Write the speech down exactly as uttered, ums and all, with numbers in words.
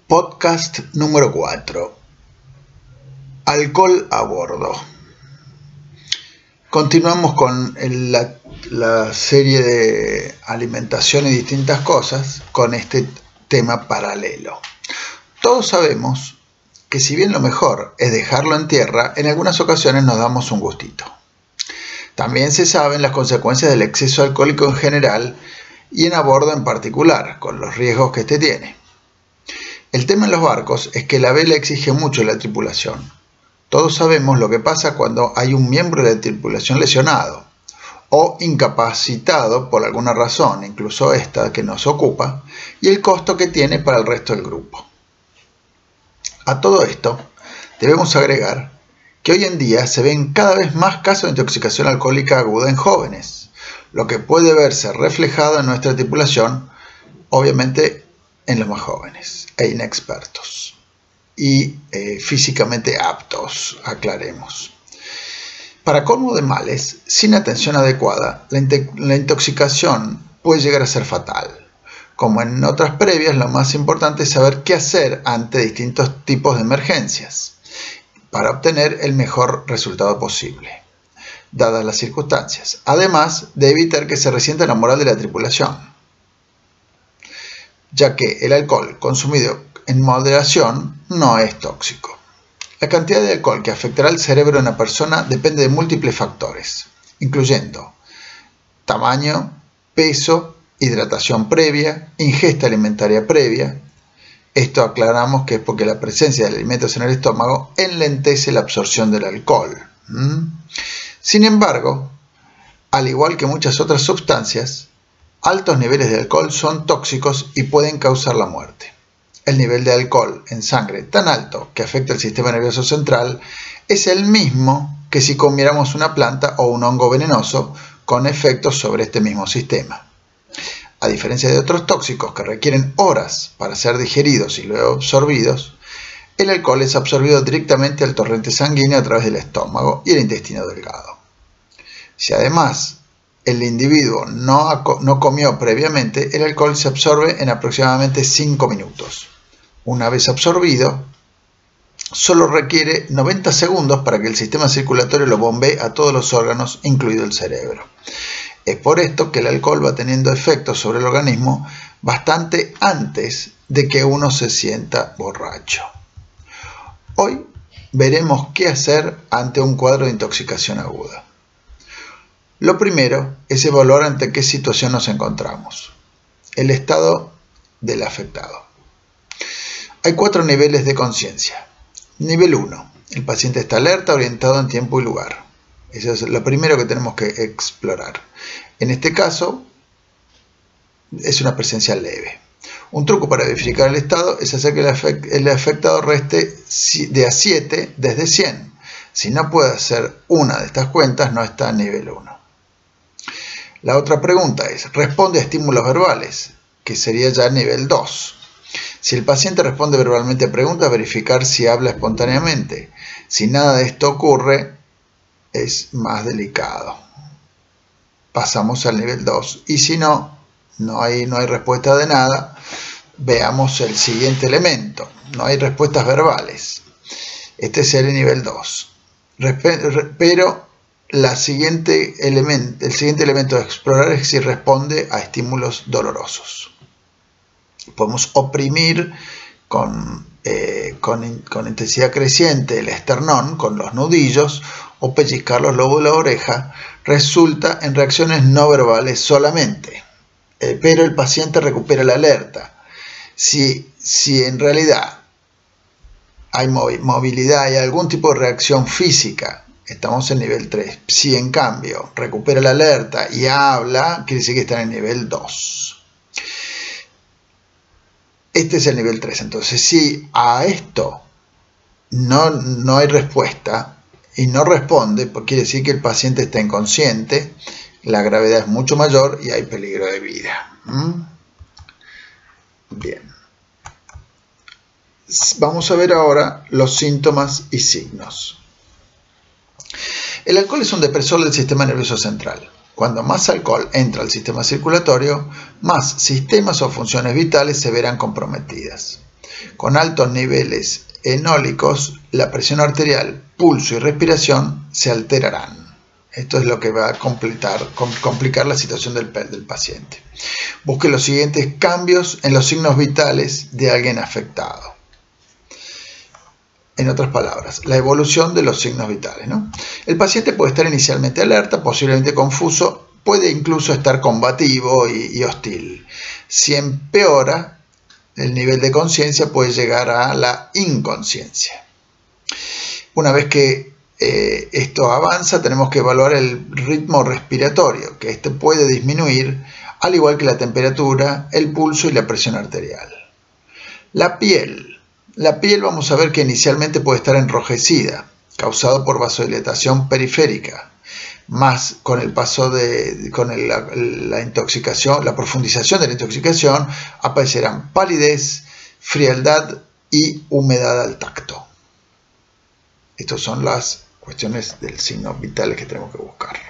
Podcast número cuatro. Alcohol a bordo. Continuamos con el, la, la serie de alimentación y distintas cosas con este tema paralelo. Todos sabemos que si bien lo mejor es dejarlo en tierra, en algunas ocasiones nos damos un gustito. También se saben las consecuencias del exceso alcohólico en general y en a bordo en particular, con los riesgos que este tiene. El tema en los barcos es que la vela exige mucho de la tripulación. Todos sabemos lo que pasa cuando hay un miembro de la tripulación lesionado o incapacitado por alguna razón, incluso esta que nos ocupa, y el costo que tiene para el resto del grupo. A todo esto, debemos agregar que hoy en día se ven cada vez más casos de intoxicación alcohólica aguda en jóvenes, lo que puede verse reflejado en nuestra tripulación, obviamente en los más jóvenes e inexpertos y eh, físicamente aptos, aclaremos. Para colmo de males, sin atención adecuada, la, la intoxicación puede llegar a ser fatal. Como en otras previas, lo más importante es saber qué hacer ante distintos tipos de emergencias para obtener el mejor resultado posible, dadas las circunstancias, además de evitar que se resienta la moral de la tripulación, ya que el alcohol consumido en moderación no es tóxico. La cantidad de alcohol que afectará al cerebro de una persona depende de múltiples factores, incluyendo tamaño, peso, hidratación previa, ingesta alimentaria previa. Esto aclaramos que es porque la presencia de alimentos en el estómago enlentece la absorción del alcohol. ¿Mm? Sin embargo, al igual que muchas otras sustancias, altos niveles de alcohol son tóxicos y pueden causar la muerte. El nivel de alcohol en sangre tan alto que afecta el sistema nervioso central es el mismo que si comiéramos una planta o un hongo venenoso con efectos sobre este mismo sistema. A diferencia de otros tóxicos que requieren horas para ser digeridos y luego absorbidos, el alcohol es absorbido directamente al torrente sanguíneo a través del estómago y el intestino delgado. Si además el individuo no, no comió previamente, el alcohol se absorbe en aproximadamente cinco minutos. Una vez absorbido, solo requiere noventa segundos para que el sistema circulatorio lo bombee a todos los órganos, incluido el cerebro. Es por esto que el alcohol va teniendo efectos sobre el organismo bastante antes de que uno se sienta borracho. Hoy veremos qué hacer ante un cuadro de intoxicación aguda. Lo primero es evaluar ante qué situación nos encontramos. El estado del afectado. Hay cuatro niveles de conciencia. Nivel uno. El paciente está alerta, orientado en tiempo y lugar. Eso es lo primero que tenemos que explorar. En este caso, es una presencia leve. Un truco para verificar el estado es hacer que el afectado reste de a siete desde cien. Si no puede hacer una de estas cuentas, no está en nivel uno. La otra pregunta es, ¿responde a estímulos verbales? Que sería ya nivel dos. Si el paciente responde verbalmente a preguntas, verificar si habla espontáneamente. Si nada de esto ocurre, es más delicado. Pasamos al nivel dos. Y si no, no hay, no hay respuesta de nada, veamos el siguiente elemento. No hay respuestas verbales. Este es el nivel dos. Pero La siguiente elemento, el siguiente elemento a explorar es si responde a estímulos dolorosos. Podemos oprimir con, eh, con, con intensidad creciente el esternón con los nudillos o pellizcar los lobos de la oreja. Resulta en reacciones no verbales solamente, eh, pero el paciente recupera la alerta. Si, si en realidad hay movilidad y algún tipo de reacción física, estamos en nivel tres. Si en cambio recupera la alerta y habla, quiere decir que está en el nivel dos. Este es el nivel tres. Entonces, si a esto no, no hay respuesta y no responde, pues quiere decir que el paciente está inconsciente, la gravedad es mucho mayor y hay peligro de vida. ¿Mm? Bien. Vamos a ver ahora los síntomas y signos. El alcohol es un depresor del sistema nervioso central. Cuando más alcohol entra al sistema circulatorio, más sistemas o funciones vitales se verán comprometidas. Con altos niveles enólicos, la presión arterial, pulso y respiración se alterarán. Esto es lo que va a completar, complicar la situación del, del paciente. Busque los siguientes cambios en los signos vitales de alguien afectado. En otras palabras, la evolución de los signos vitales, ¿no? El paciente puede estar inicialmente alerta, posiblemente confuso, puede incluso estar combativo y, y hostil. Si empeora, el nivel de conciencia puede llegar a la inconsciencia. Una vez que eh, esto avanza, tenemos que evaluar el ritmo respiratorio, que este puede disminuir, al igual que la temperatura, el pulso y la presión arterial. La piel. La piel vamos a ver que inicialmente puede estar enrojecida, causado por vasodilatación periférica, más con el paso de con el, la, la intoxicación, la profundización de la intoxicación, aparecerán palidez, frialdad y humedad al tacto. Estas son las cuestiones del signo vital que tenemos que buscar.